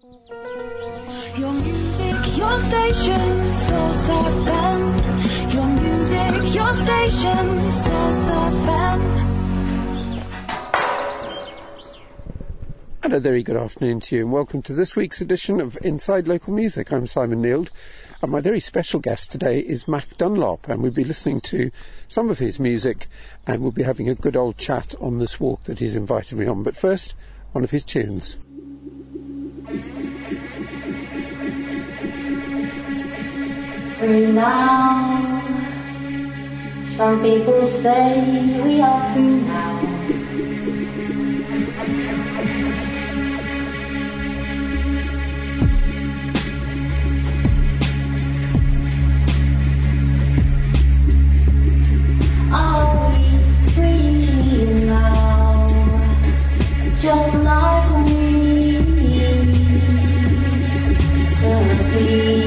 Your music, your station, Source FM. Your music, your station, Source FM. And a very good afternoon to you, and welcome to this week's edition of Inside Local Music. I'm Simon Neild, and my very special guest today is Mac Dunlop, and we'll be listening to some of his music, and we'll be having a good old chat on this walk that he's invited me on. But first, one of his tunes. Free now. Some people say we are free now. Are we free now? Just like we could be.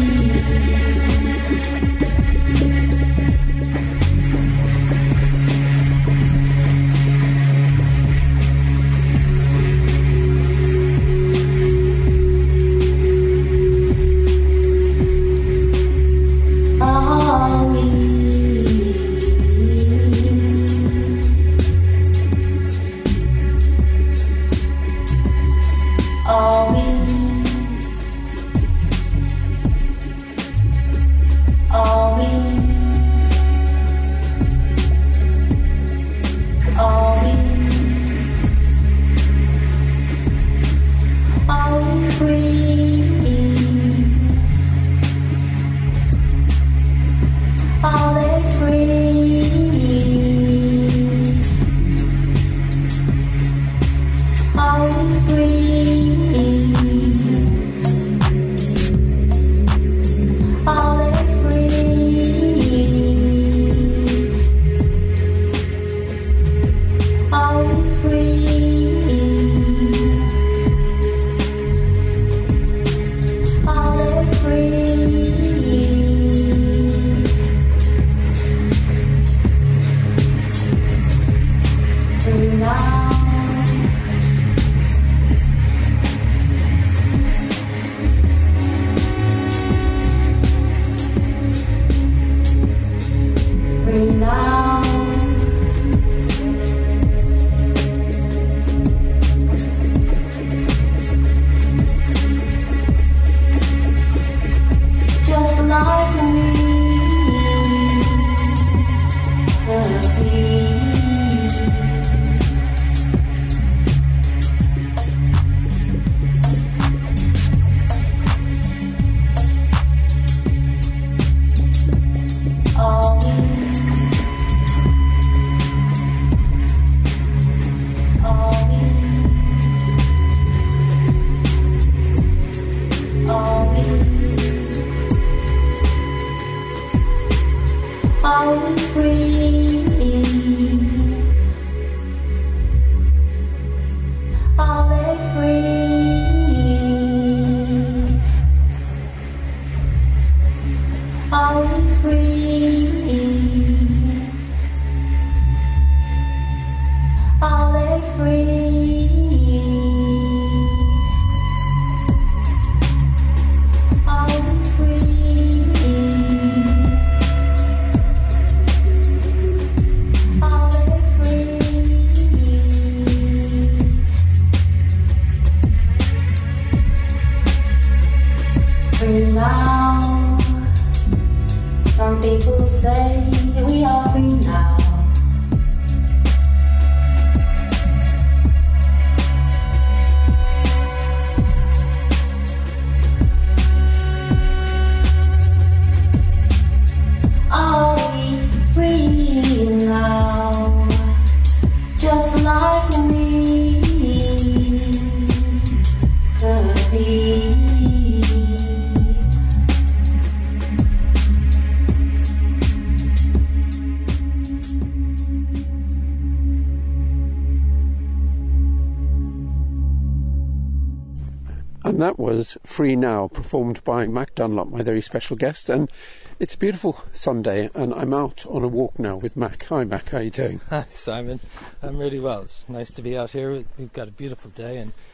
And that was Free Now, performed by Mac Dunlop, my very special guest. And it's a beautiful Sunday, and I'm out on a walk now with Mac. Hi, Mac, how are you doing? Hi, Simon. I'm really well. It's nice to be out here. We've got a beautiful day, and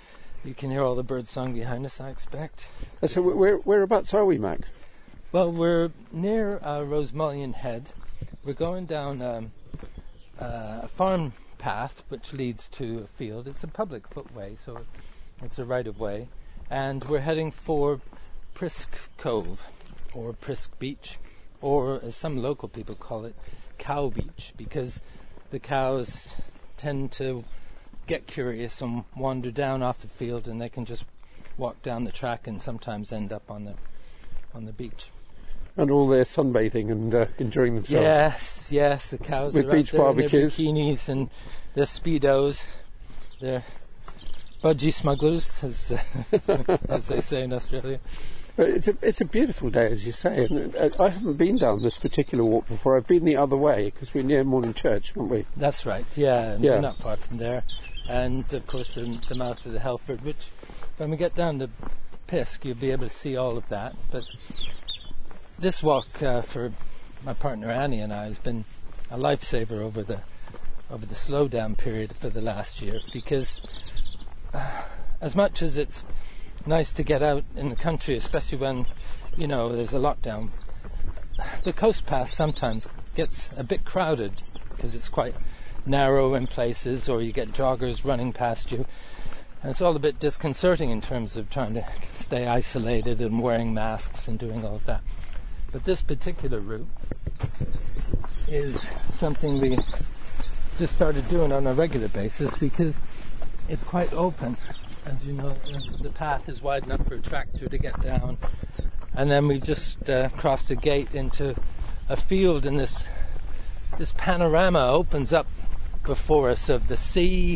You can hear all the bird song behind us, I expect. So whereabouts are we, Mac? Well, we're near Rosemullion Head. We're going down a farm path which leads to a field. It's a public footway, so it's a right-of-way. And we're heading for Prisk Cove, or Prisk Beach, or as some local people call it, Cow Beach, because the cows tend to get curious and wander down off the field, and they can just walk down the track and sometimes end up on the beach. And all their sunbathing and enjoying themselves. Yes, the cows with are beach out there barbecues, in their bikinis and their speedos. They're budgie smugglers, as they say in Australia. But it's a beautiful day, as you say, and I haven't been down this particular walk before. I've been the other way, because we're near Morning Church, aren't we? That's right, yeah. We're not far from there. And, of course, the mouth of the Helford, which, when we get down to Pisk, you'll be able to see all of that. But this walk for my partner Annie and I has been a lifesaver over the slowdown period for the last year, because as much as it's nice to get out in the country, especially when, there's a lockdown, the coast path sometimes gets a bit crowded because it's quite narrow in places, or you get joggers running past you, and it's all a bit disconcerting in terms of trying to stay isolated and wearing masks and doing all of that. But this particular route is something we just started doing on a regular basis because it's quite open. As you know, the path is wide enough for a tractor to get down, and then we just crossed a gate into a field, and this panorama opens up before us of the sea,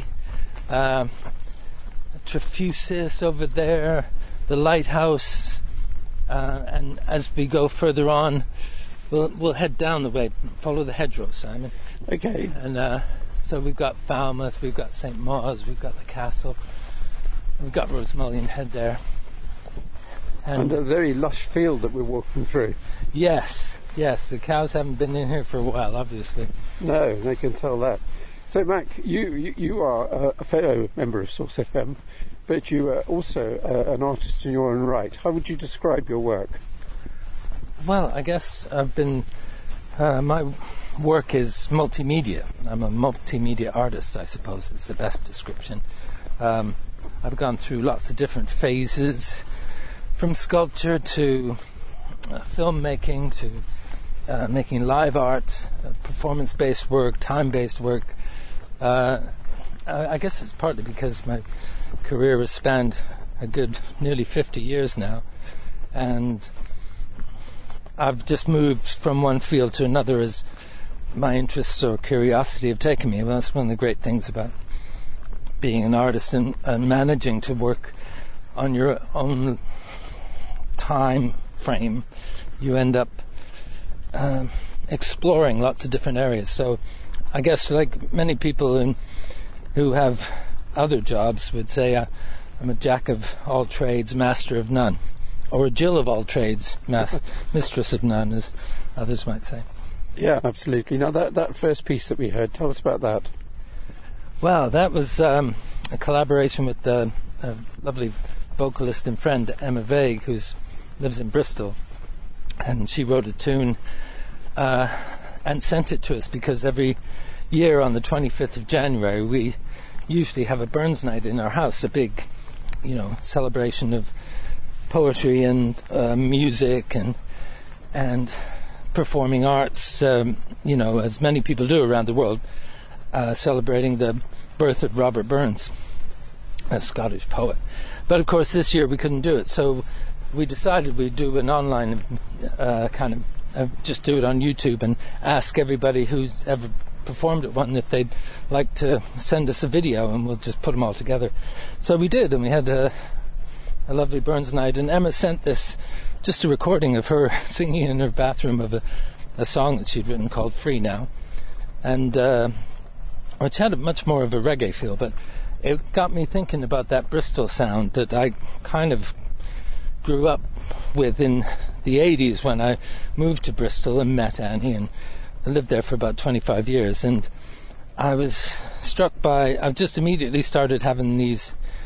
Trefusis over there, the lighthouse, and as we go further on, we'll head down the way, follow the hedgerow, Simon. Okay. And so we've got Falmouth, we've got St. Mawes, we've got the castle, we've got Rosemullion Head there. And a very lush field that we're walking through. Yes, the cows haven't been in here for a while, obviously. No, they can tell that. So, Mac, you are a fellow member of Source FM, but you are also an artist in your own right. How would you describe your work? Well, I guess I've been... my work is multimedia. I'm a multimedia artist, I suppose, is the best description. I've gone through lots of different phases, from sculpture to filmmaking to making live art, performance-based work, time-based work. I guess it's partly because my career has spanned a good nearly 50 years now, and I've just moved from one field to another as my interests or curiosity have taken me. Well, that's one of the great things about being an artist and managing to work on your own time frame. You end up exploring lots of different areas. So I guess like many people who have other jobs would say I'm a jack of all trades, master of none. Or a Jill of all trades, mistress of none, as others might say. Yeah, absolutely. Now, that first piece that we heard, tell us about that. Well, that was a collaboration with a lovely vocalist and friend, Emma Vague, who lives in Bristol. And she wrote a tune and sent it to us because every year on the 25th of January, we usually have a Burns night in our house, a big, celebration of poetry and music and performing arts, as many people do around the world, celebrating the birth of Robert Burns, a Scottish poet. But of course this year we couldn't do it, so we decided we'd do an online just do it on YouTube and ask everybody who's ever performed at one if they'd like to send us a video, and we'll just put them all together. So we did, and we had a lovely Burns night, and Emma sent this, just a recording of her singing in her bathroom of a song that she'd written called Free Now, and which had much more of a reggae feel, but it got me thinking about that Bristol sound that I kind of grew up with in the 80s when I moved to Bristol and met Annie, and I lived there for about 25 years, and I was struck by, I've just immediately started having these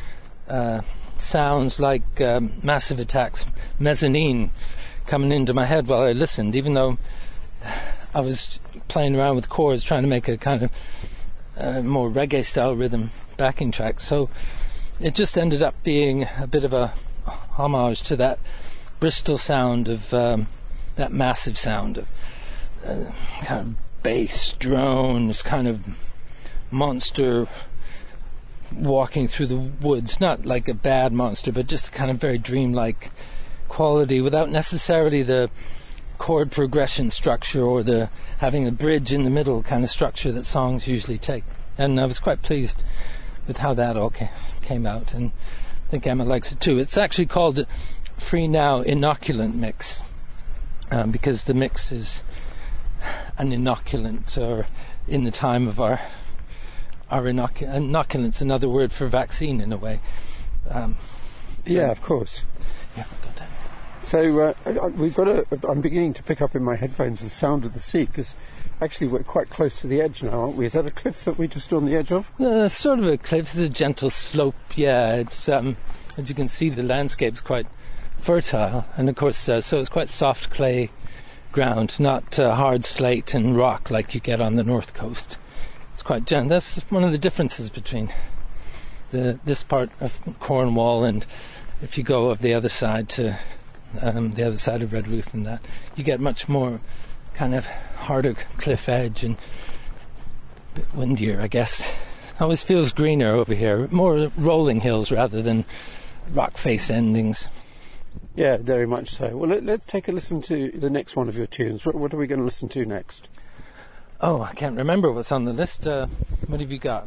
sounds like Massive Attack's Mezzanine coming into my head while I listened, even though I was playing around with chords trying to make a kind of more reggae style rhythm backing track. So it just ended up being a bit of a homage to that Bristol sound of that massive sound of kind of bass drones, kind of monster walking through the woods, not like a bad monster, but just kind of very dreamlike quality without necessarily the chord progression structure or the having a bridge in the middle kind of structure that songs usually take. And I was quite pleased with how that all came out, and I think Emma likes it too. It's actually called Free Now Inoculant Mix, because the mix is an inoculant, or in the time of our inoculant's another word for vaccine in a way. Yeah, of course. Yeah, good. So we've got I'm beginning to pick up in my headphones the sound of the sea, because actually we're quite close to the edge now, aren't we? Is that a cliff that we're just on the edge of? Sort of a cliff. It's a gentle slope. Yeah, it's as you can see, the landscape's quite fertile, and of course, so it's quite soft clay ground, not hard slate and rock like you get on the north coast. It's quite gentle. That's one of the differences between this part of Cornwall and if you go of the other side to the other side of Redruth, and that you get much more kind of harder cliff edge and a bit windier, I guess. Always feels greener over here, more rolling hills rather than rock face endings. Yeah, very much so. Well, let's take a listen to the next one of your tunes. What are we going to listen to next? Oh, I can't remember what's on the list. What have you got?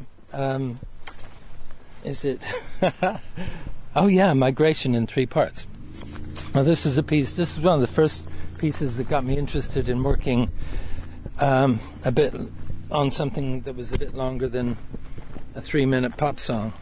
Is it... Oh, yeah, Migration in 3 parts. Well, this is one of the first pieces that got me interested in working a bit on something that was a bit longer than a 3-minute pop song.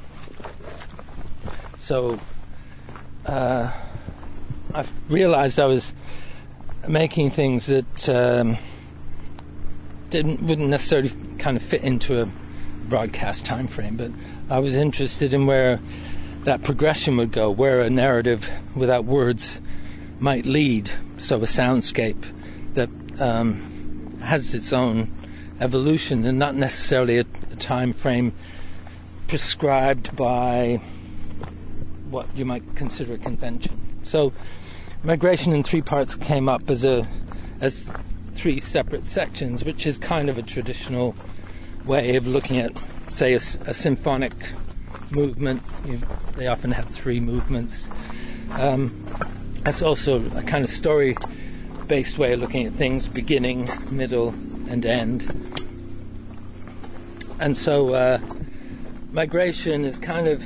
So I realized I was making things that wouldn't necessarily kind of fit into a broadcast time frame, but I was interested in where that progression would go, where a narrative without words might lead. So a soundscape that has its own evolution and not necessarily a time frame prescribed by what you might consider a convention. So Migration in 3 parts came up as 3 separate sections, which is kind of a traditional way of looking at, say, a symphonic movement. They often have 3 movements. That's also a kind of story-based way of looking at things, beginning, middle, and end. And so Migration is kind of...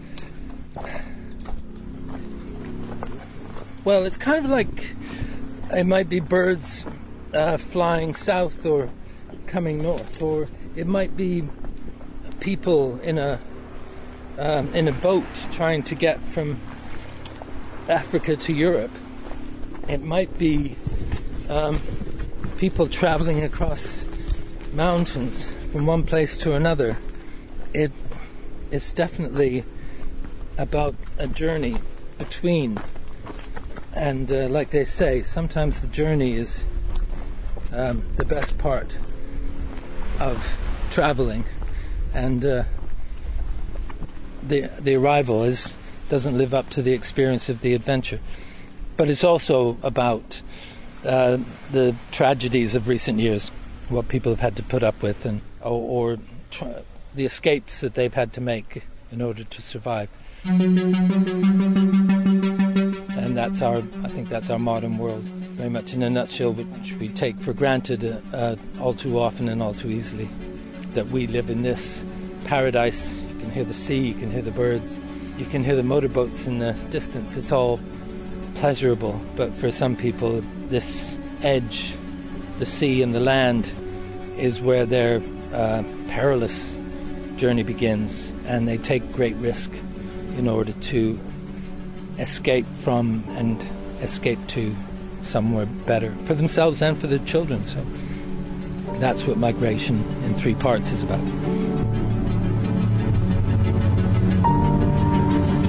Well, it's kind of like it might be birds flying south or coming north, or it might be people in a boat trying to get from Africa to Europe. It might be people traveling across mountains from one place to another. It's definitely about a journey between. And like they say, sometimes the journey is the best part of traveling, and the arrival doesn't live up to the experience of the adventure. But it's also about the tragedies of recent years, what people have had to put up with, and or the escapes that they've had to make in order to survive. And I think that's our modern world, very much in a nutshell, which we take for granted all too often and all too easily, that we live in this paradise. You can hear the sea, you can hear the birds, you can hear the motorboats in the distance. It's all pleasurable, but for some people, this edge, the sea and the land, is where their perilous journey begins, and they take great risk in order to escape from and escape to somewhere better for themselves and for their children. So that's what Migration in 3 parts is about.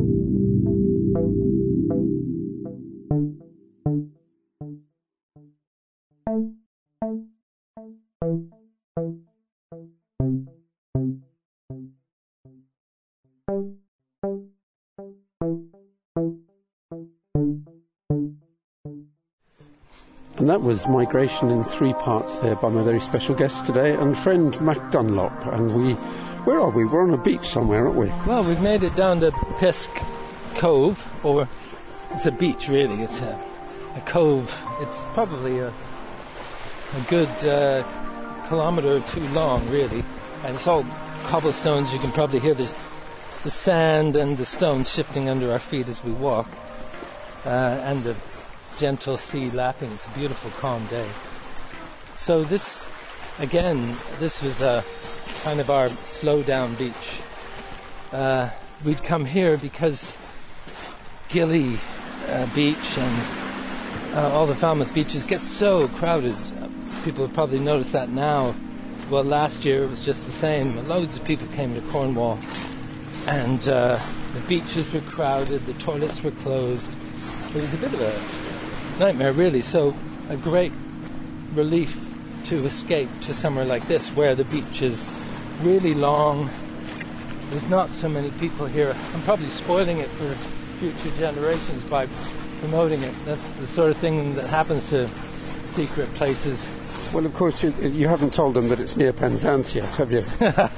And that was Migration in 3 parts there by my very special guest today and friend Mac Dunlop. And where are we? We're on a beach somewhere, aren't we? Well, we've made it down to Pisk Cove, or it's a beach really. It's a cove. It's probably a good kilometre or two long, really. And it's all cobblestones. You can probably hear the sand and the stones shifting under our feet as we walk, and the gentle sea lapping. It's a beautiful, calm day. So this was a kind of our slow-down beach. We'd come here because Gilly Beach and all the Falmouth beaches get so crowded. People have probably noticed that now. Well, last year it was just the same. Loads of people came to Cornwall, and the beaches were crowded, the toilets were closed. It was a bit of a nightmare, really. So a great relief to escape to somewhere like this, where the beach is really long. There's not so many people here. I'm probably spoiling it for future generations by promoting it. That's the sort of thing that happens to secret places. Well, of course, you haven't told them that it's near Penzance yet, have you?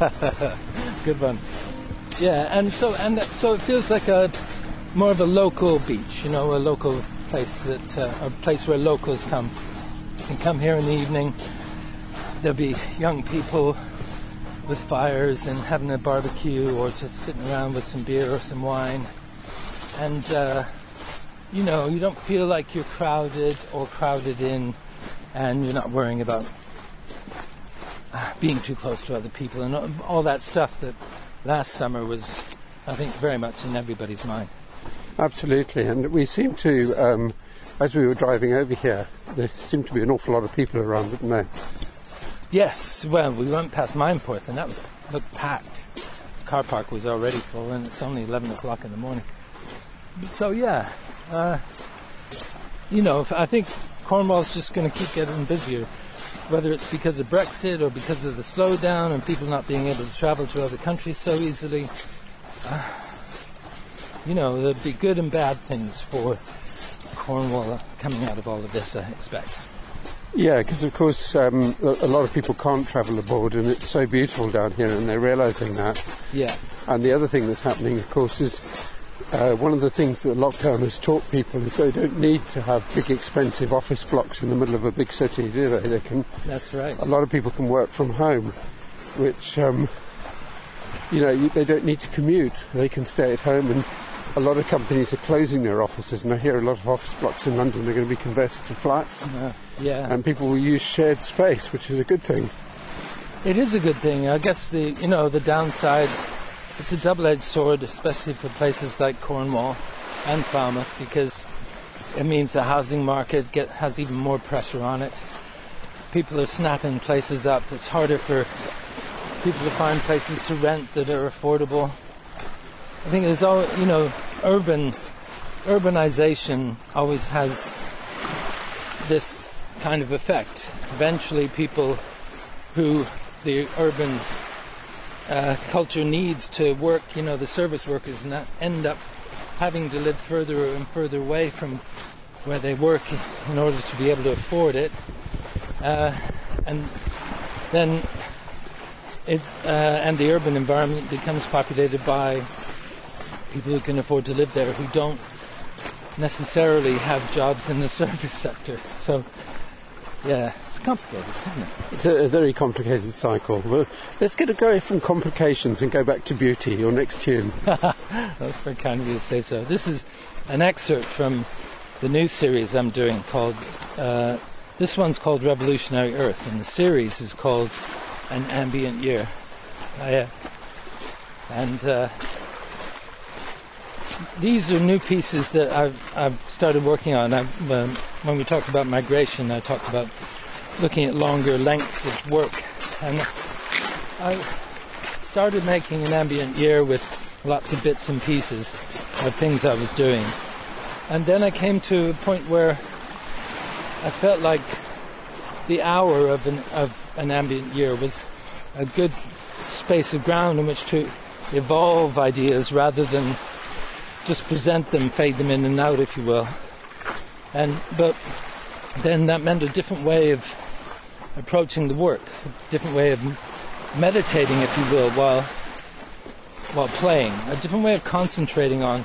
Good one. Yeah, and so it feels like more of a local beach, a local place a place where locals come. You can come here in the evening. There'll be young people with fires and having a barbecue, or just sitting around with some beer or some wine. And you don't feel like you're crowded or crowded in, and you're not worrying about being too close to other people and all that stuff that last summer was, I think, very much in everybody's mind. Absolutely, and we seem to, as we were driving over here, there seemed to be an awful lot of people around, didn't there? Yes, well, we went past Mineporth and that looked packed. The car park was already full, and it's only 11 o'clock in the morning. So yeah, I think Cornwall's just going to keep getting busier, whether it's because of Brexit or because of the slowdown and people not being able to travel to other countries so easily. There'll be good and bad things for Cornwall coming out of all of this, I expect. Yeah, because of course a lot of people can't travel abroad, and it's so beautiful down here, and they're realising that. Yeah. And the other thing that's happening, of course, is one of the things that lockdown has taught people is they don't need to have big, expensive office blocks in the middle of a big city, do they? They can. That's right. A lot of people can work from home, which they don't need to commute. They can stay at home, and a lot of companies are closing their offices, and I hear a lot of office blocks in London are going to be converted to flats. Yeah. And people will use shared space, which is a good thing. It is a good thing. I guess the downside, it's a double-edged sword, especially for places like Cornwall and Falmouth, because it means the housing market has even more pressure on it. People are snapping places up. It's harder for people to find places to rent that are affordable. I think there's all, urbanization always has this kind of effect. Eventually people who the urban culture needs to work, the service workers, end up having to live further and further away from where they work in order to be able to afford it. And then and the urban environment becomes populated by people who can afford to live there, who don't necessarily have jobs in the service sector. So, yeah, it's complicated, isn't it? It's a very complicated cycle. Well, let's get away from complications and go back to beauty, your next tune. That's very kind of you to say so. This is an excerpt from the new series I'm doing called, this one's called Revolutionary Earth, and the series is called An Ambient Year. These are new pieces that I've started working on. When we talked about migration, I talked about looking at longer lengths of work. And I started making An Ambient Year with lots of bits and pieces of things I was doing. And then I came to a point where I felt like the hour of an ambient year was a good space of ground in which to evolve ideas rather than just present them, fade them in and out, if you will. But then that meant a different way of approaching the work, a different way of meditating, if you will, while playing, a different way of concentrating on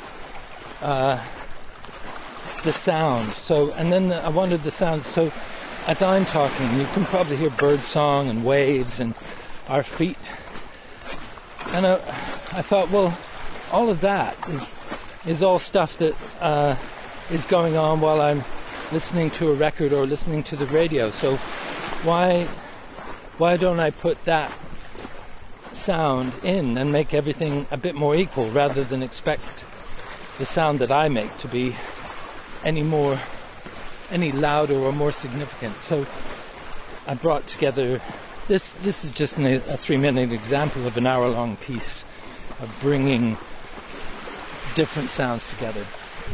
the sound. So, and then I wanted the sound. So, as I'm talking, you can probably hear bird song and waves and our feet. And I thought, well, all of that is all stuff that is going on while I'm listening to a record or listening to the radio. So why don't I put that sound in and make everything a bit more equal rather than expect the sound that I make to be any louder or more significant. So I brought together this is just a 3-minute example of an hour-long piece of bringing different sounds together.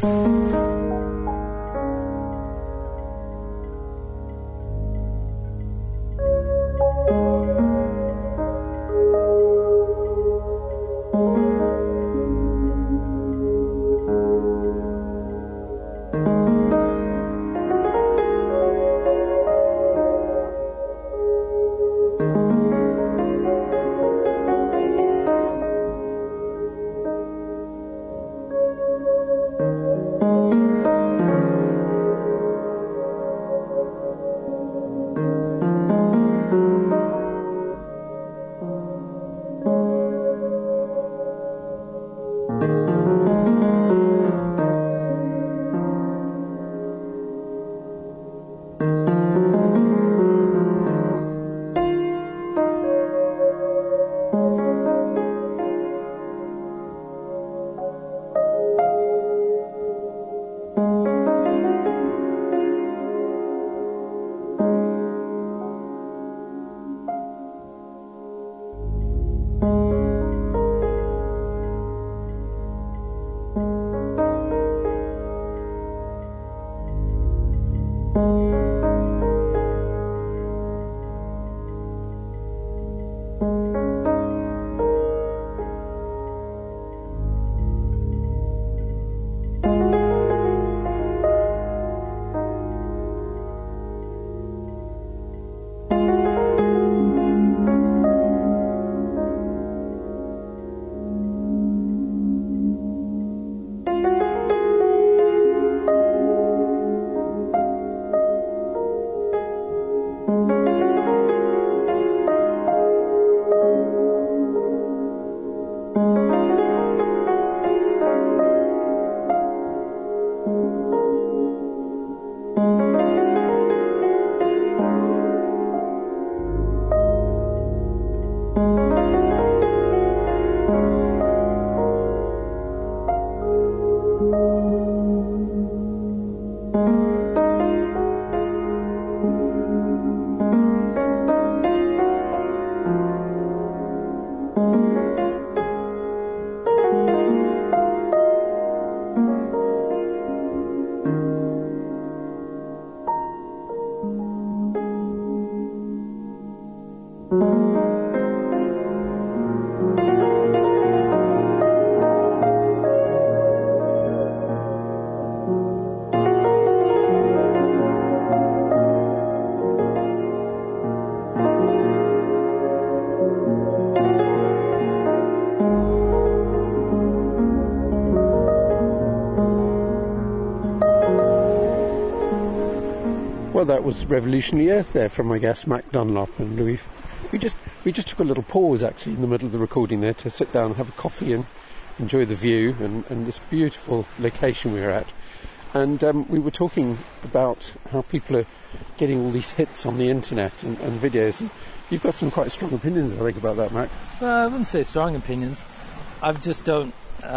Well, that was Revolutionary Earth there from my guest Mac Dunlop, and we just took a little pause actually in the middle of the recording there to sit down, have a coffee, and enjoy the view and this beautiful location we were at. And we were talking about how people are getting all these hits on the internet and videos. And you've got some quite strong opinions, I think, about that, Mac. Well, I wouldn't say strong opinions. I just don't.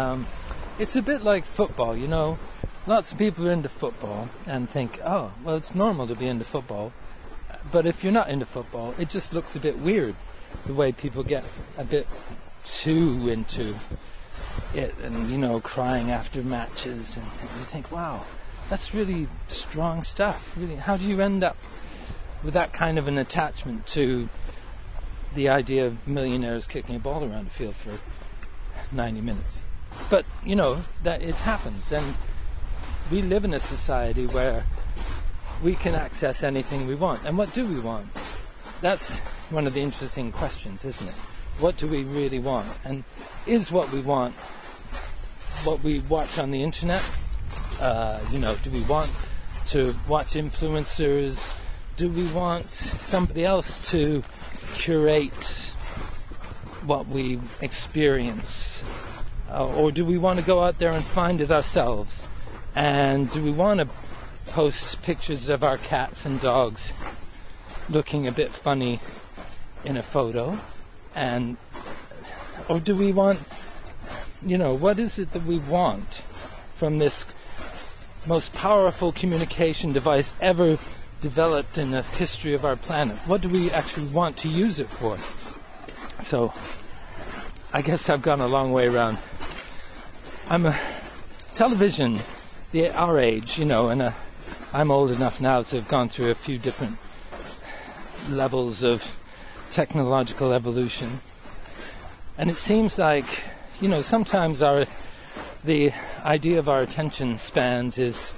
It's a bit like football, you know. Lots of people are into football and think, oh, well, it's normal to be into football. But if you're not into football, it just looks a bit weird, the way people get a bit too into it and, you know, crying after matches, and you think, wow, that's really strong stuff. Really, how do you end up with that kind of an attachment to the idea of millionaires kicking a ball around the field for 90 minutes? But, you know, that it happens, and we live in a society where we can access anything we want. And what do we want? That's one of the interesting questions, isn't it? What do we really want? And is what we want what we watch on the internet? You know, do we want to watch influencers? Do we want somebody else to curate what we experience? Or do we want to go out there and find it ourselves? And do we want to post pictures of our cats and dogs looking a bit funny in a photo? And or do we want, you know, what is it that we want from this most powerful communication device ever developed in the history of our planet? What do we actually want to use it for? So I guess I've gone a long way around. I'm a television, our age, you know, and I'm old enough now to have gone through a few different levels of technological evolution. And it seems like, you know, sometimes the idea of our attention spans is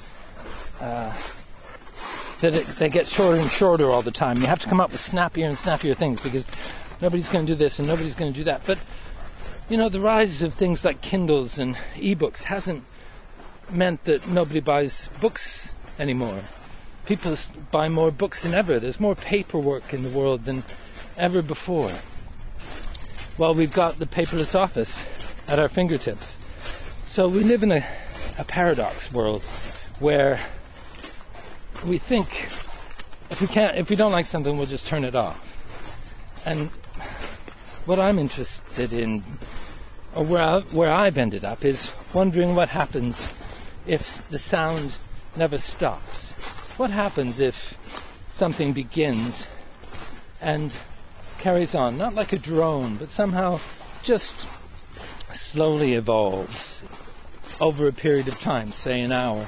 that they get shorter and shorter all the time. You have to come up with snappier and snappier things because nobody's going to do this and nobody's going to do that. But, you know, the rise of things like Kindles and ebooks hasn't meant that nobody buys books anymore. People buy more books than ever. There's more paperwork in the world than ever before. Well, we've got the paperless office at our fingertips. So we live in a paradox world where we think if we don't like something, we'll just turn it off. And what I'm interested in, or where I've ended up, is wondering what happens if the sound never stops. What happens if something begins and carries on, not like a drone, but somehow just slowly evolves over a period of time, say an hour,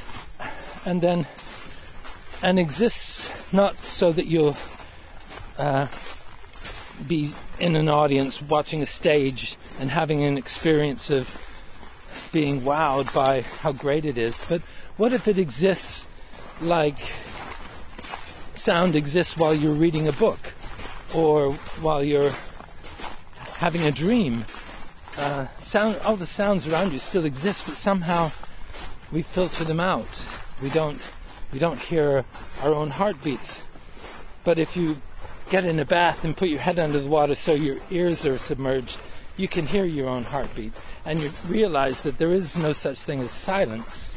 and exists not so that you'll be in an audience watching a stage and having an experience of being wowed by how great it is, but what if it exists like sound exists while you're reading a book or while you're having a dream? All the sounds around you still exist, but somehow we filter them out. We don't hear our own heartbeats. But if you get in a bath and put your head under the water so your ears are submerged, you can hear your own heartbeat, and you realize that there is no such thing as silence.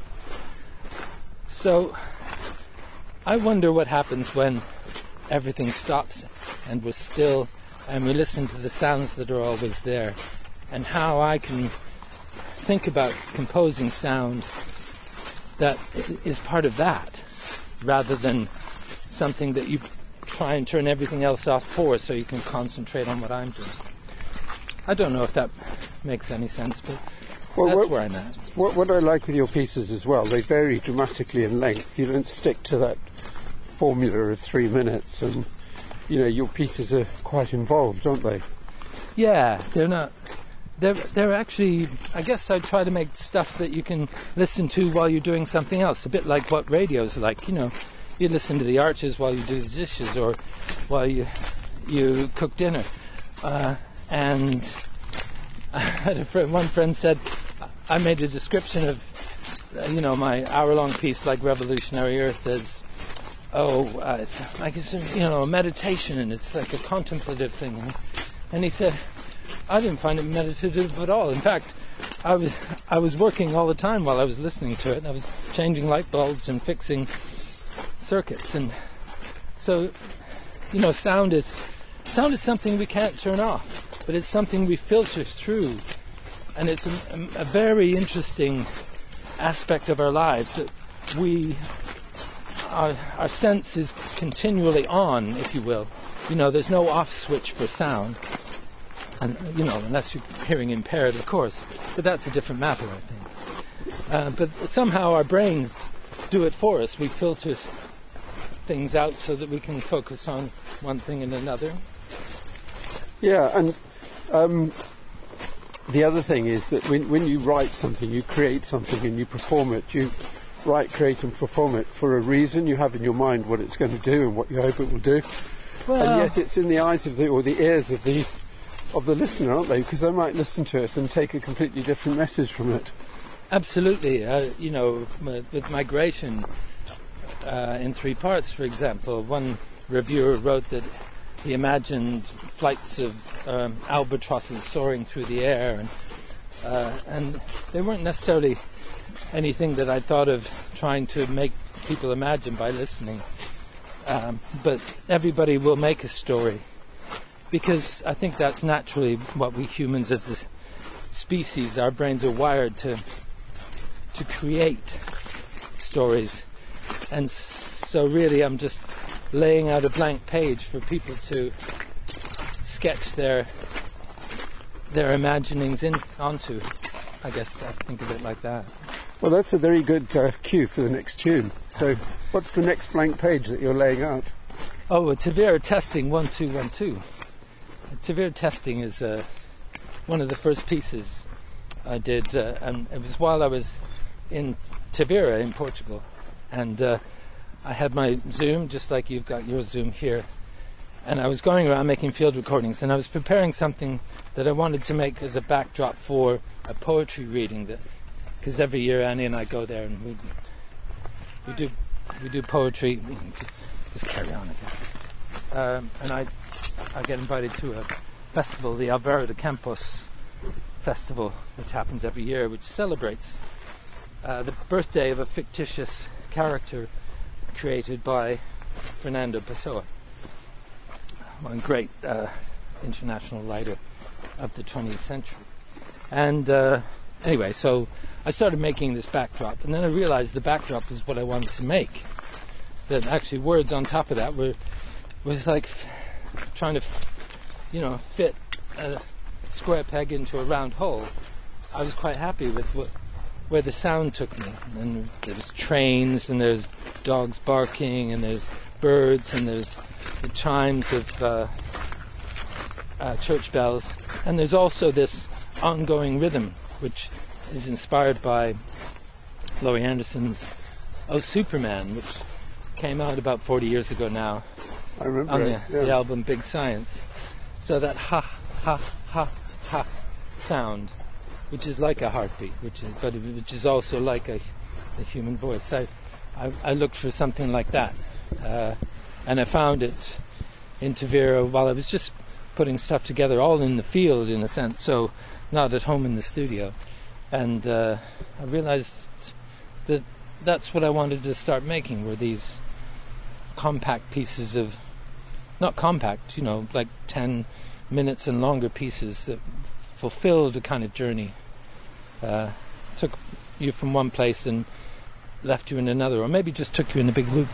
So I wonder what happens when everything stops and we're still and we listen to the sounds that are always there, and how I can think about composing sound that is part of that, rather than something that you try and turn everything else off for so you can concentrate on what I'm doing. I don't know if that makes any sense, but that's where I'm at. What I like with your pieces as well, they vary dramatically in length. You don't stick to that formula of 3 minutes, and, you know, your pieces are quite involved, aren't they? Yeah, they're not. They're actually, I guess I try to make stuff that you can listen to while you're doing something else, a bit like what radio's like, you know. You listen to the Archers while you do the dishes or while you cook dinner. And I had one friend said, I made a description of, you know, my hour-long piece like Revolutionary Earth as, it's like it's a meditation, and it's like a contemplative thing. And he said, I didn't find it meditative at all. In fact, I was working all the time while I was listening to it. I was changing light bulbs and fixing circuits, and so, you know, sound is something we can't turn off, but it's something we filter through, and it's a very interesting aspect of our lives that our sense is continually on, if you will. You know, there's no off switch for sound. and unless you're hearing impaired, of course. But that's a different matter, I think. But somehow our brains do it for us. We filter things out so that we can focus on one thing and another. Yeah, and the other thing is that when you write something, you create something and you perform it, you write, create and perform it for a reason. You have in your mind what it's going to do and what you hope it will do. Well, and yet it's in the eyes of the ears of the listener, aren't they? Because they might listen to it and take a completely different message from it. Absolutely. With Migration, in 3 parts, for example, one reviewer wrote that he imagined flights of albatrosses soaring through the air, and they weren't necessarily anything that I thought of trying to make people imagine by listening. But everybody will make a story, because I think that's naturally what we humans as a species, our brains are wired to create stories. And so really I'm just laying out a blank page for people to sketch their imaginings onto. I guess I think of it like that. Well, that's a very good cue for the next tune. So what's the next blank page that you're laying out? Oh, Tavira Testing 1212. Tavira Testing is one of the first pieces I did, and it was while I was in Tavira in Portugal, and I had my Zoom, just like you've got your Zoom here, and I was going around making field recordings, and I was preparing something that I wanted to make as a backdrop for a poetry reading, because every year Annie and I go there and we do poetry. Just carry on again. And I get invited to a festival, the Alvaro de Campos Festival, which happens every year, which celebrates the birthday of a fictitious character created by Fernando Pessoa, one great international writer of the 20th century. And anyway, so I started making this backdrop, and then I realized the backdrop was what I wanted to make. That actually words on top of that was like trying to, fit a square peg into a round hole. I was quite happy with where the sound took me. And there's trains, and there's dogs barking, and there's birds, and there's the chimes of church bells. And there's also this ongoing rhythm, which is inspired by Laurie Anderson's Oh Superman, which came out about 40 years ago now. I remember on it, the album Big Science. So that ha, ha, ha, ha sound, which is like a heartbeat, which is also like a human voice. I looked for something like that, and I found it in Tavira while I was just putting stuff together, all in the field in a sense, so not at home in the studio. And I realized that that's what I wanted to start making, were these compact pieces of, not compact, like 10 minutes and longer pieces that fulfilled a kind of journey. Took you from one place and left you in another, or maybe just took you in a big loop.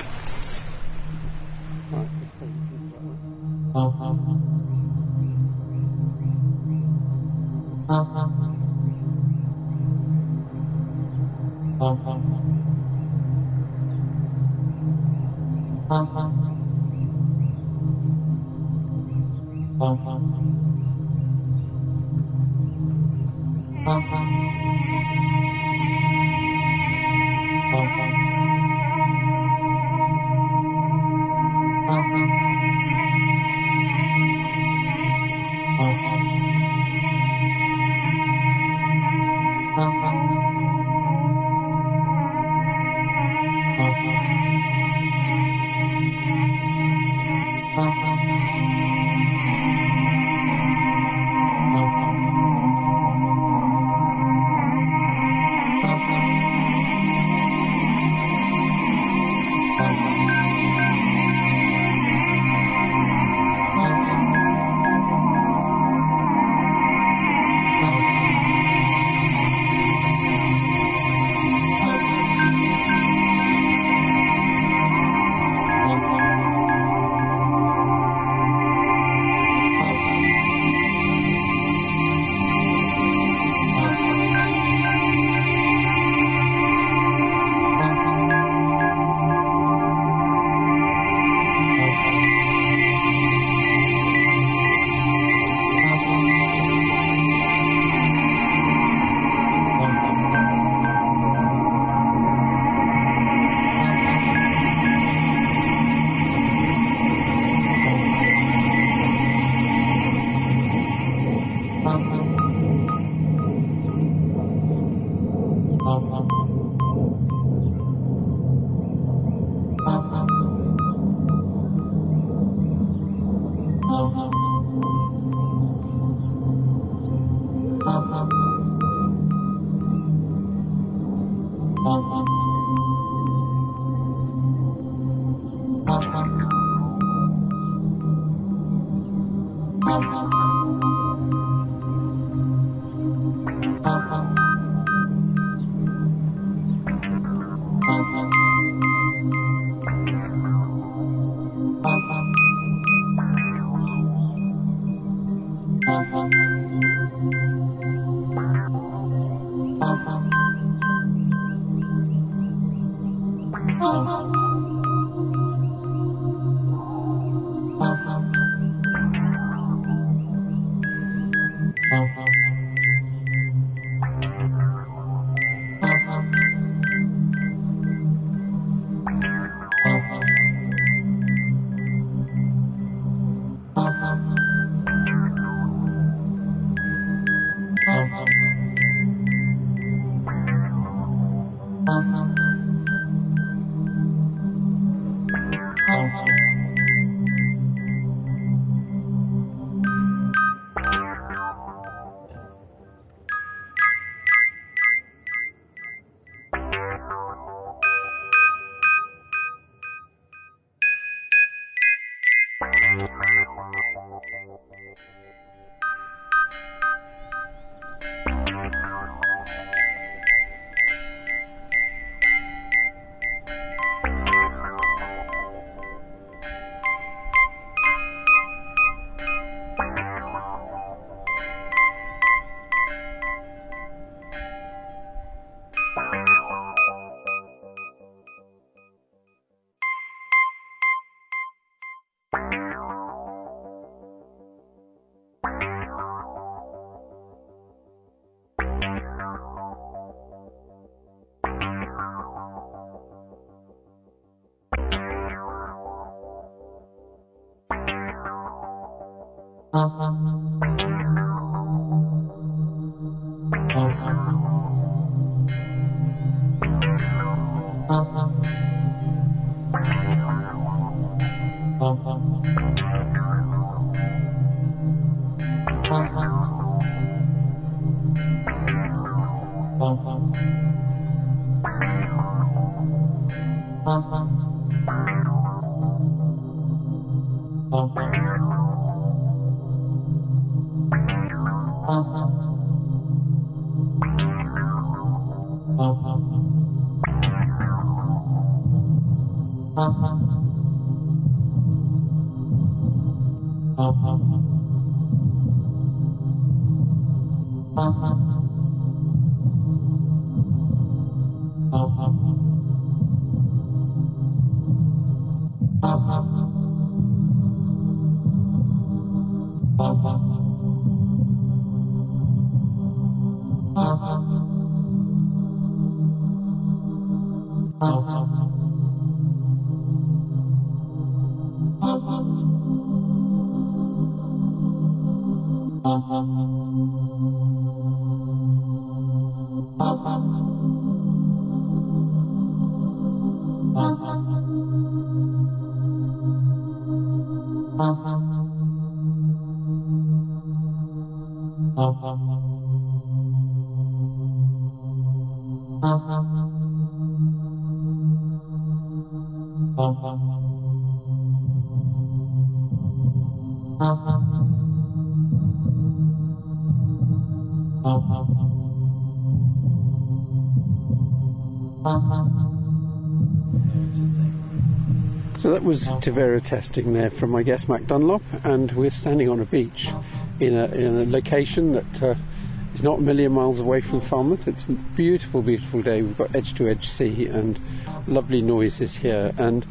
So that was Tevera testing there from my guest Mac Dunlop, and we're standing on a beach in a location that is not a million miles away from Falmouth. It's a beautiful, beautiful day. We've got edge-to-edge sea and lovely noises here, and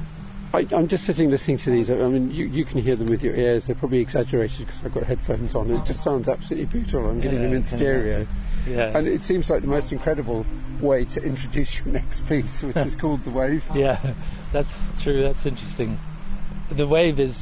I'm just sitting listening to these. I mean, you can hear them with your ears. They're probably exaggerated because I've got headphones on. It just sounds absolutely beautiful. I'm getting them in stereo. Yeah. And it seems like the most incredible way to introduce your next piece, which is called The Wave. Yeah, that's true. That's interesting. The Wave is,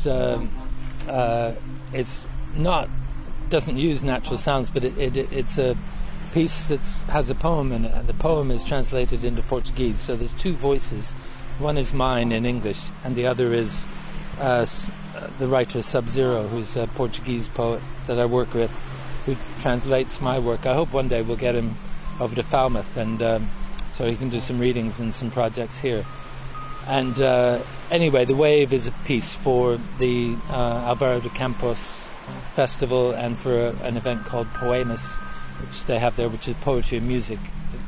it's not, doesn't use natural sounds, but it's a piece that has a poem in it, and the poem is translated into Portuguese. So there's two voices. One is mine in English, and the other is the writer Sub-Zero, who's a Portuguese poet that I work with, who translates my work. I hope one day we'll get him over to Falmouth, and so he can do some readings and some projects here. And anyway, The Wave is a piece for the Alvaro de Campos Festival and for an event called Poemas, which they have there, which is poetry and music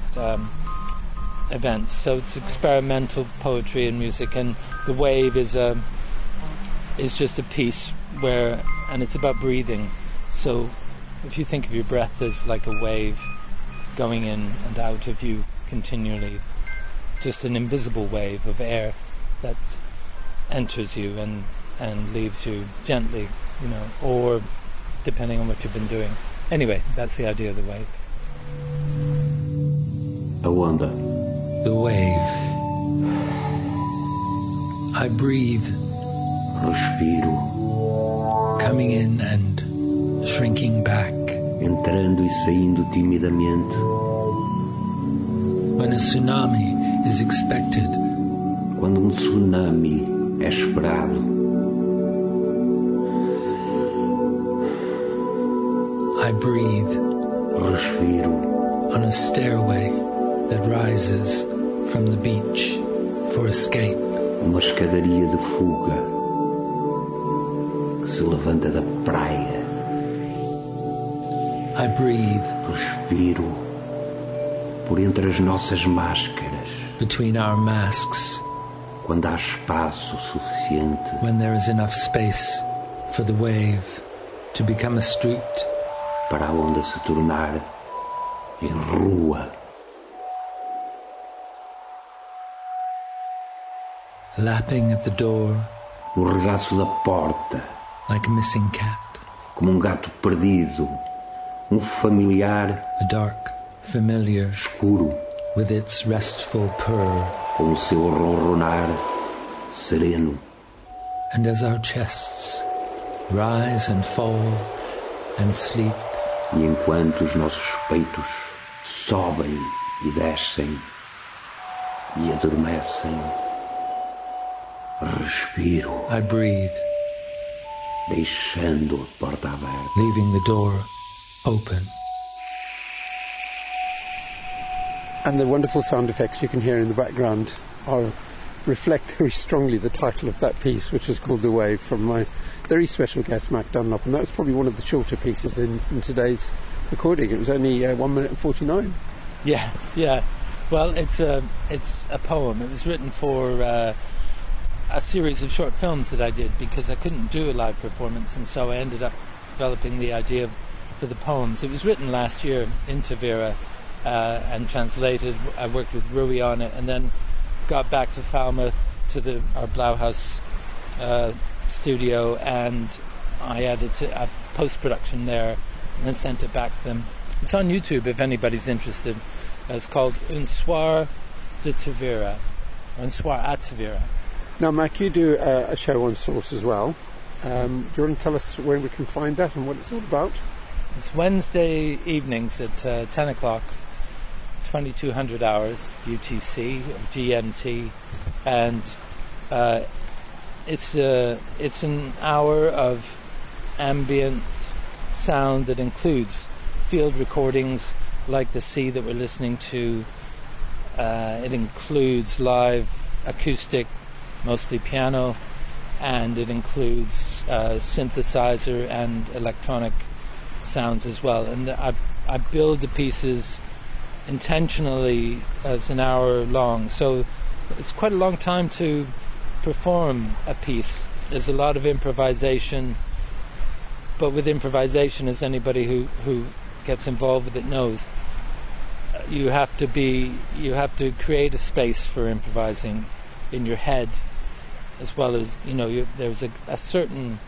event. So it's experimental poetry and music, and The Wave is just a piece where, and it's about breathing. So if you think of your breath as like a wave going in and out of you continually, just an invisible wave of air that enters you and leaves you gently, or depending on what you've been doing. Anyway, that's the idea of The Wave. A onda. The wave. I breathe. Respiro. Coming in and shrinking back. Entrando e saindo timidamente. When a tsunami is expected. Quando tsunami é esperado. I breathe. Respiro. On a stairway that rises from the beach for escape. Uma escadaria de fuga que se levanta da praia. I breathe. Respiro por entre as nossas máscaras. Between our masks. Quando há espaço suficiente. When there is enough space for the wave to become a street. Para a onda se tornar em rua. Lapping at the door. No regaço da porta. Like a missing cat. Como gato perdido. Familiar. A dark, familiar. Escuro. With its restful purr. Com o seu ronronar sereno. And as our chests rise and fall and sleep. E enquanto os nossos peitos sobem e descem e adormecem, respiro, I breathe, deixando a porta aberta. leaving the door open. And the wonderful sound effects you can hear in the background reflect very strongly the title of that piece, which was called The Wave, from my very special guest, Mac Dunlop. And that's probably one of the shorter pieces in today's recording. It was only 1 minute and 49. Yeah. Well, it's a poem. It was written for a series of short films that I did because I couldn't do a live performance, and so I ended up developing the idea for the poems. It was written last year in Tavira and translated. I worked with Rui on it, and then got back to Falmouth to our Blauhaus studio, and I added to a post-production there and then sent it back to them. It's on YouTube if anybody's interested. It's called Un Soir de Tavira, Un Soir à Tavira. Now, Mac, you do a show on Source as well. Do you want to tell us where we can find that and what it's all about? It's Wednesday evenings at 10 o'clock, 2200 hours UTC, or GMT, and it's an hour of ambient sound that includes field recordings like the sea that we're listening to. It includes live acoustic, mostly piano, and it includes synthesizer and electronic sounds as well. And I build the pieces intentionally as an hour long, so it's quite a long time to perform a piece. There's a lot of improvisation, but with improvisation, as anybody who gets involved with it knows, you have to create a space for improvising in your head, as well as there's a certain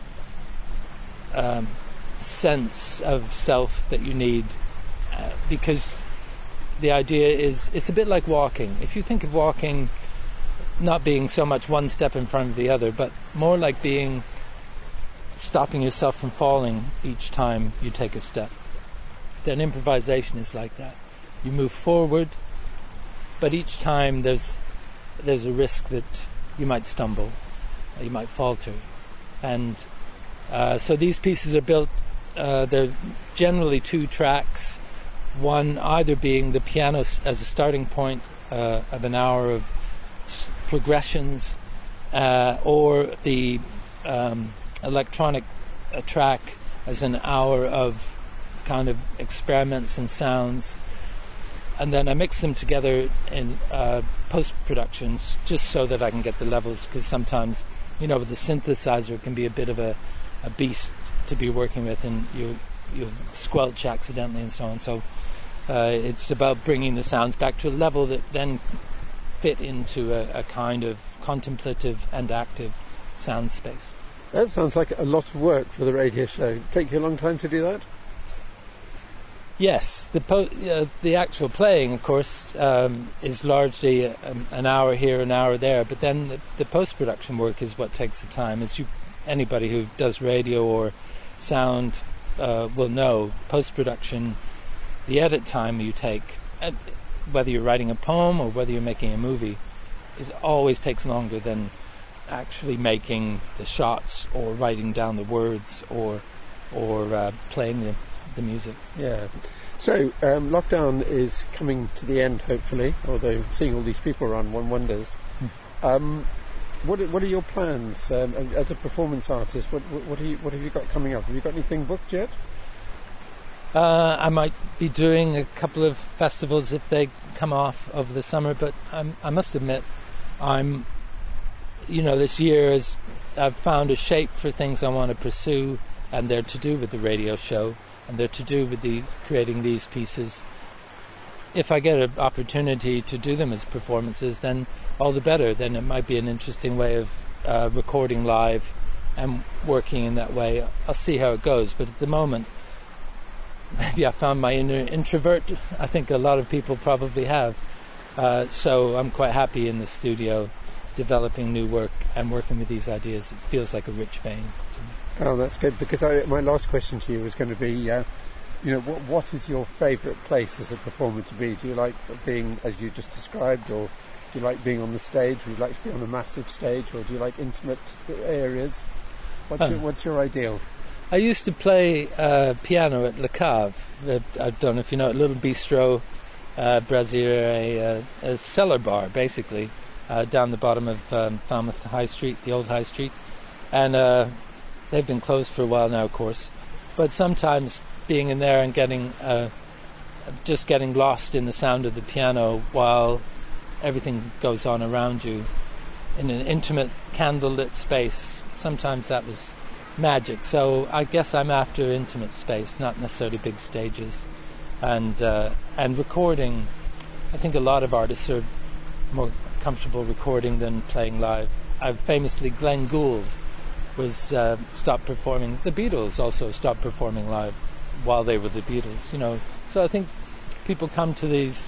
sense of self that you need, because the idea is it's a bit like walking. If you think of walking not being so much one step in front of the other, but more like stopping yourself from falling each time you take a step, then improvisation is like that. You move forward, but each time there's a risk that you might stumble, you might falter. And so these pieces are built, they're generally 2 tracks, one either being the piano as a starting point of an hour of progressions, or the electronic track as an hour of kind of experiments and sounds. And then I mix them together in post-productions just so that I can get the levels, because sometimes, with the synthesizer it can be a bit of a beast to be working with, and you squelch accidentally and so on. So it's about bringing the sounds back to a level that then fit into a kind of contemplative and active sound space. That sounds like a lot of work for the radio show. Take you a long time to do that? Yes, the actual playing, of course, is largely an hour here, an hour there. But then the post-production work is what takes the time. Anybody who does radio or sound will know, post-production, the edit time you take, whether you're writing a poem or whether you're making a movie, always takes longer than actually making the shots or writing down the words or playing the music. Yeah. So lockdown is coming to the end, hopefully, although seeing all these people around, one wonders. What are your plans as a performance artist? What have you got coming up? Have you got anything booked yet? I might be doing a couple of festivals if they come off over the summer, but I must admit, this year I've found a shape for things I want to pursue, and they're to do with the radio show, and they're to do with creating these pieces. If I get an opportunity to do them as performances, then all the better. Then it might be an interesting way of recording live and working in that way. I'll see how it goes, but at the moment, maybe I found my inner introvert. I think a lot of people probably have. So I'm quite happy in the studio, developing new work and working with these ideas. It feels like a rich vein to me. Oh, that's good, because my last question to you was going to be, what is your favourite place as a performer to be? Do you like being, as you just described, or do you like being on the stage? Would you like to be on a massive stage, or do you like intimate areas? What's your ideal? I used to play piano at Le Cave. I don't know if you know it, Little Bistro, Brasier, a cellar bar, basically, down the bottom of Falmouth High Street, the old High Street. And they've been closed for a while now, of course. But sometimes being in there and getting lost in the sound of the piano while everything goes on around you in an intimate, candlelit space, sometimes that was magic. So I guess I'm after intimate space, not necessarily big stages. And recording, I think a lot of artists are more comfortable recording than playing live. Famously, Glenn Gould was stopped performing. The Beatles also stopped performing live while they were the Beatles, So I think people come to these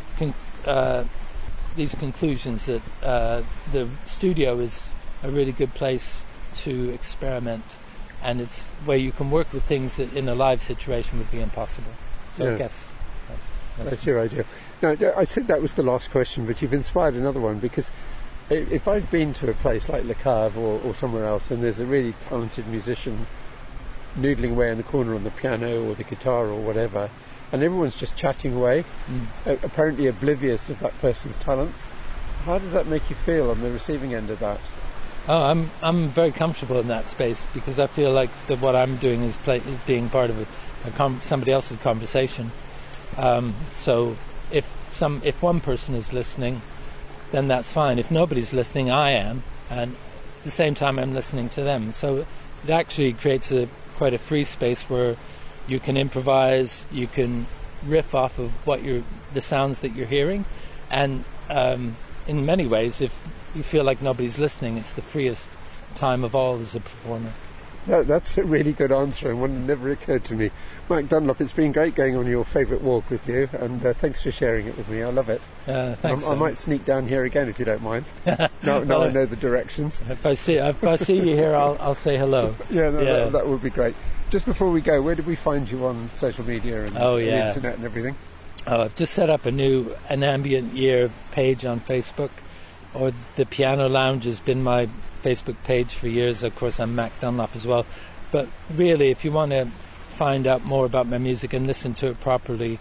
conclusions that the studio is a really good place to experiment, and it's where you can work with things that in a live situation would be impossible. So I guess that's your idea. Now, I said that was the last question, but you've inspired another one, because if I've been to a place like Le Cave or somewhere else, and there's a really talented musician noodling away in the corner on the piano or the guitar or whatever, and everyone's just chatting away, apparently oblivious of that person's talents, how does that make you feel on the receiving end of that? Oh, I'm very comfortable in that space, because I feel like that what I'm doing is being part of somebody else's conversation. So if one person is listening, then that's fine. If nobody's listening, I am, and at the same time I'm listening to them. So it actually creates quite a free space where you can improvise, you can riff off of the sounds that you're hearing, and in many ways, if you feel like nobody's listening, it's the freest time of all as a performer. No, that's a really good answer, and one that never occurred to me. Mark Dunlop, it's been great going on your favourite walk with you, and thanks for sharing it with me. I love it. Thanks. I might sneak down here again if you don't mind. Now I know the directions. If I see you here, I'll say hello. That would be great. Just before we go, where did we find you on social media and the internet and everything? I've just set up an ambient year page on Facebook, or the Piano Lounge has been my Facebook page for years. Of course, I'm Mac Dunlop as well. But really, if you want to find out more about my music and listen to it properly,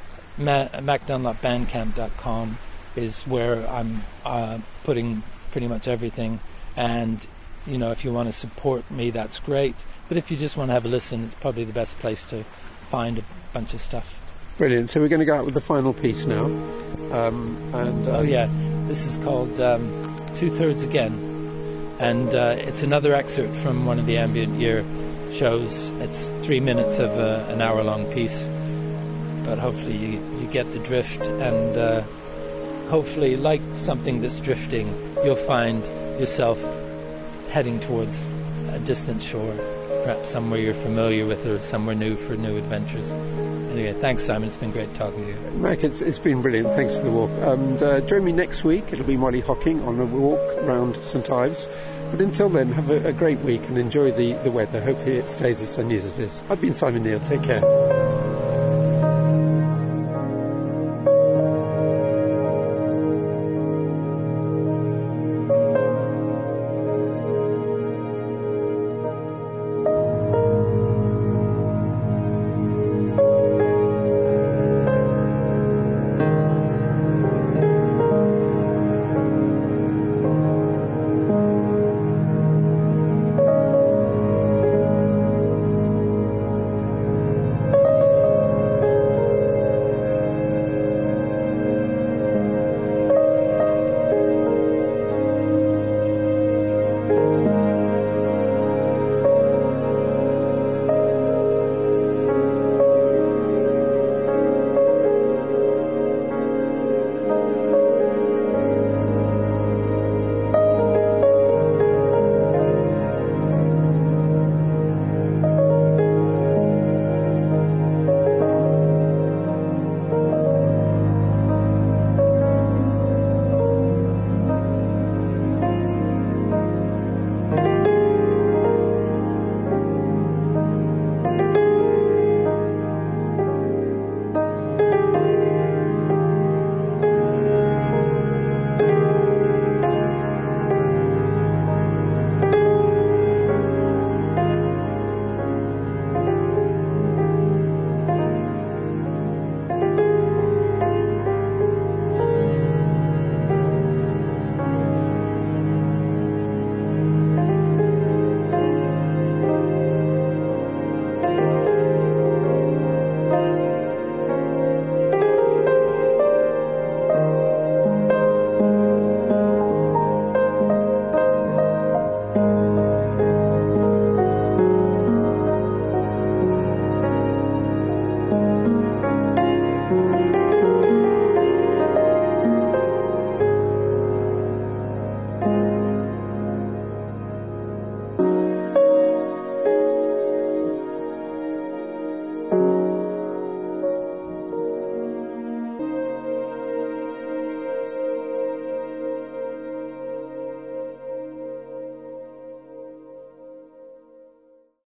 MacDunlopBandcamp.com is where I'm putting pretty much everything. And, if you want to support me, that's great. But if you just want to have a listen, it's probably the best place to find a bunch of stuff. Brilliant. So we're going to go out with the final piece now. This is called 2/3 Again. And it's another excerpt from one of the Ambient Year shows. It's 3 minutes of an hour-long piece. But hopefully you get the drift, and hopefully, like something that's drifting, you'll find yourself heading towards a distant shore, perhaps somewhere you're familiar with or somewhere new for new adventures. Anyway, thanks, Simon. It's been great talking to you. Mac, it's been brilliant. Thanks for the walk. And join me next week. It'll be Molly Hocking on a walk around St Ives. But until then, have a great week and enjoy the weather. Hopefully it stays as sunny as it is. I've been Simon Neil. Take care.